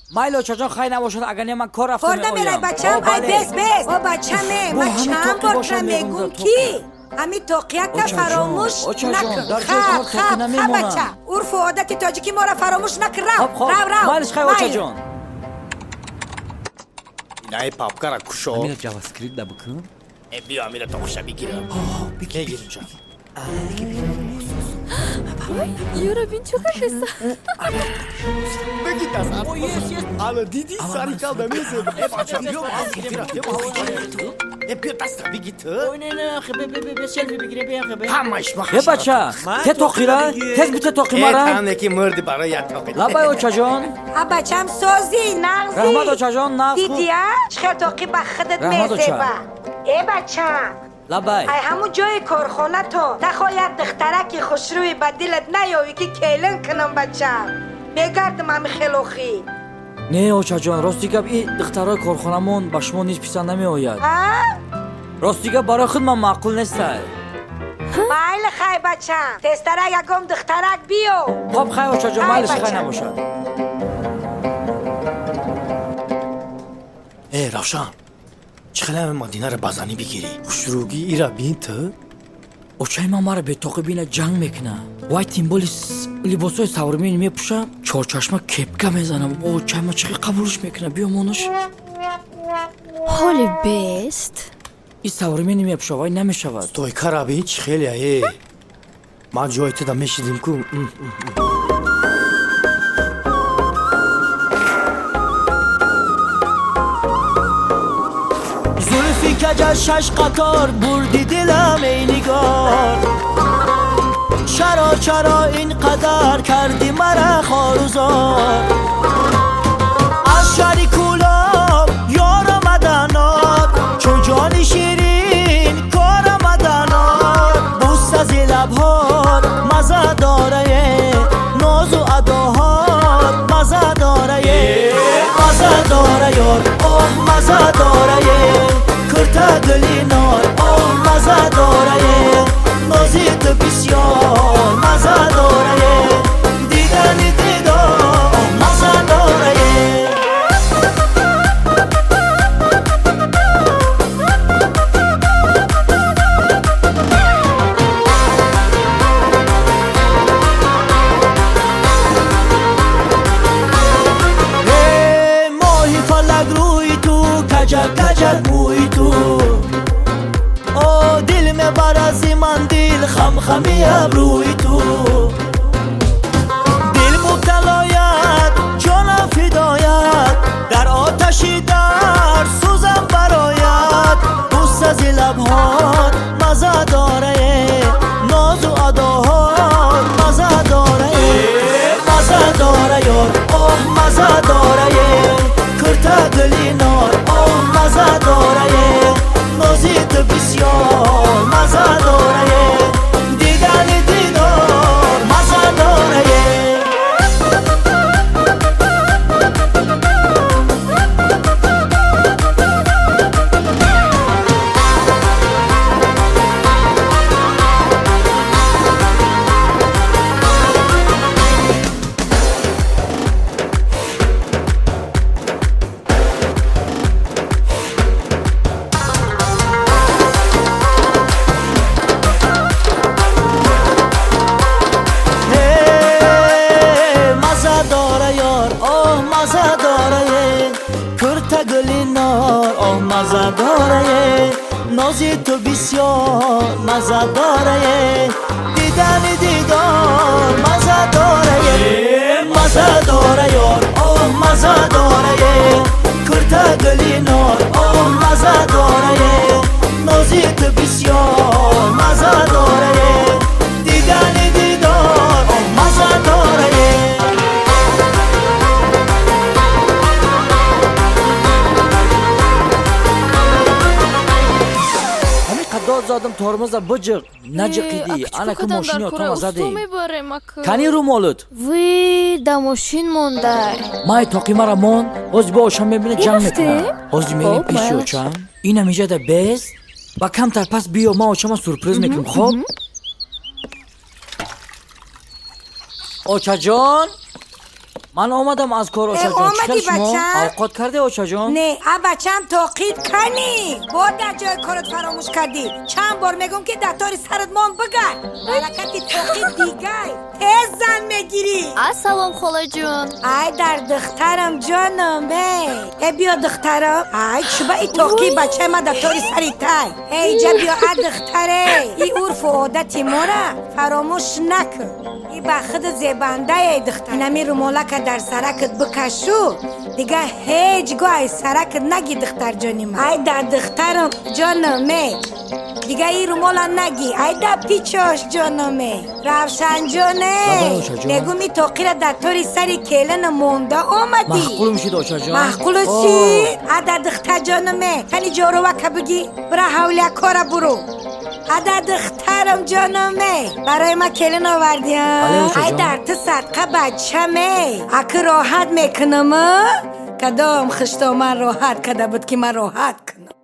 مایل اوچاجان خیلی نباشد اگر نه من کار رفتم خوردم برای بچم ای بس او بچمه من چند بار میگم کی همین توقیت تا فراموش نکن خب بچه عرف و عادت تاجیکی ما را فراموش نکن رو مایلش خیلی اوچاجان اینای پاپکارا کشو امیر جواسکریپت نبکن بیا امیر تا خوشا بگیرم بگیر اونجا یورا بین چقدر هسته بگید از حالا دیدی ساری کال نمیزه بیا دست بگید تو نه خب سلفی بگیره بیا خب همش یه بچه ته توقیره تز بیته توقی مرا تنه که مردی برای یه توقی لبای اوچاجان بچم سازی نغزی رحمت اوچاجان نغز خود دیدی چخیر توقی بخدت رحمت میزه اوچا. با ای بچه لبای ای همون جای کارخانه تو نخواید دخترکی خوشروی به دلت نیایی که کیلن کنم بچم بگردم همین خیلوخی نه اوچاجان راستی گپ این دخترای کارخانمون با شما نیز پیسان نمی آید راستی گپ برای خود من معقول نیست مایل خیلی بچم تسترک اگم دخترک بیو خب خیلی اوچاجان مایلش خیلی نباشد ای روشن چخیلی همه مدینه رو بزنی بگیری خوشروگی ای را بین تو اوچای ما مرا به توقی بینه جنگ میکنه وای تیمبولی لیباسای سورمینی میپوشم چهار چشمه کپکه میزنم اوچای ما چقدر قبولش میکنه بیا مونش حالی بیست این سورمینی میپوشه وای نمیشود توی کار بین چخیلی ای من جای تو دا میشیدیم کن زلفی کجا شش قطار بردی دلم ای نگار چرا اینقدر کردی مرا خاروزار از شری کولاب یار مدنات چون جانی شیرین کار مدنات بوست از لبهات مزه داره ناز و اداهات مزه داره مزه داره یار اوه مزه داره کرتا گلی نار اوه مزه داره نازی تو بسیار مزه داره دیدنی دیدار اوه مزه داره ماهی فلک روی تو کجک موی تو او دل می برازی من دل خمی ابروی تو دل مبتلایت جان فدایت در آتشی در سوزم برایت بوست از لبهات مزه داره ناز و اداهات مزه داره مزه داره یار اوه مزه داره کرتا گلی نار اوه مزه داره نازی تو بسیار مزه داره دیدنی دیدار مزه داره مزه داره کرتا گلی نار آه مزه داره نازی تو بسیار مزه داره دیدنی دیدار مزه داره مزه داره یار آه مزه داره کرتا گلی نار آه مزه داره نازی تو بسیار مزه داره دیدنی دیدار آه مزه داره داد زدم ترمز بجق نجقیدی انا که ماشینی اتوم زدی کنی رو مولد وی دا ماشین مونده مای توقی مرا مون از با اوشم ببینه جمع میکنه از میریم پیشی اوچم اینم اینجا ده بیست و کمتر پس بیو ما اوچم سورپریز میکنم خب اوچا جان من آمدم از کار اوشا جان. اومدی چیکار شما؟ بچه؟ اوقات کرده اوشا جان؟ نه بچم توقید کنی بود در جای کارت فراموش کردی. چند بار میگم که دفتر سرت مان بگرد. برکتی توقید دیگه تیز زن میگیری. السلام خاله جون. ای در دخترم جانم ای بیا دخترم. ای چوبا ای توقید بچه ما دفتر سری تای. ای جا بیا دختره. ای عرف و عادتی ما را فراموش نکن. ای بخد زیبنده ای دختر. اینمی رو مولک در سرکت بکشو دیگه هیچ گاه سرکت نگی دختر جانیم. ای در دخترم جانمه دیگه ای رو مولا نگی. ای در پیچاش جانمه روشن جانه نگو می توقیر در طوری سری کلن مونده اومدی. محقول میشید اوشا جان؟ محقول چی؟ ای در دختر جانمه تنی جارو وکه بگی برا حوله کارا برو. ای در دخترم جانمه برای ما کلن آوردیم. ای در تو صدقه بچمه اکه راحت میکنم کدام خشتا من راحت کده بود که من راحت کنم.